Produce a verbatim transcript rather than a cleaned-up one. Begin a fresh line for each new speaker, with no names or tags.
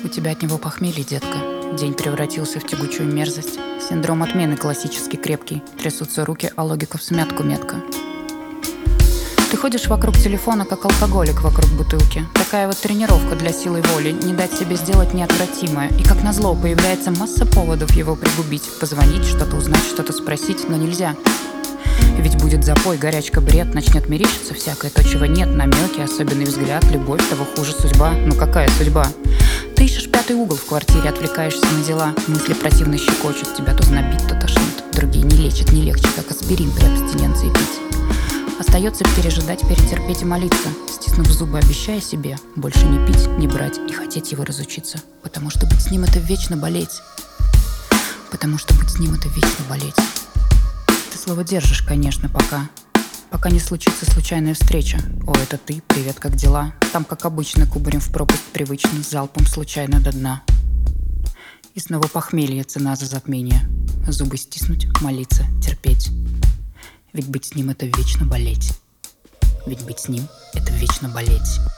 У тебя от него похмелье, детка. День превратился в тягучую мерзость. Синдром отмены классический крепкий. Трясутся руки, а логика всмятку метка. Ты ходишь вокруг телефона, как алкоголик вокруг бутылки. Такая вот тренировка для силы воли. Не дать себе сделать неотвратимое. И как назло появляется масса поводов его пригубить. Позвонить, что-то узнать, что-то спросить, но нельзя. Ведь будет запой, горячка, бред. Начнет мерещиться всякое, то, чего нет. Намеки, особенный взгляд, любовь, того хуже судьба. Ну какая судьба? Ты ищешь пятый угол в квартире, отвлекаешься на дела. Мысли противно щекочут, тебя то знобит, то тошнит. Другие не лечат, не легче, как аспирин при абстиненции пить. Остается пережидать, перетерпеть и молиться, стиснув зубы, обещая себе больше не пить, не брать и хотеть его разучиться. Потому что быть с ним — это вечно болеть. Потому что быть с ним — это вечно болеть. Ты слово держишь, конечно, пока. Пока не случится случайная встреча. О, это ты, привет, как дела? Там, как обычно, кубарем в пропасть привычно, залпом случайно до дна. И снова похмелье, цена за затмение. Зубы стиснуть, молиться, терпеть. Ведь быть с ним — это вечно болеть. Ведь быть с ним — это вечно болеть.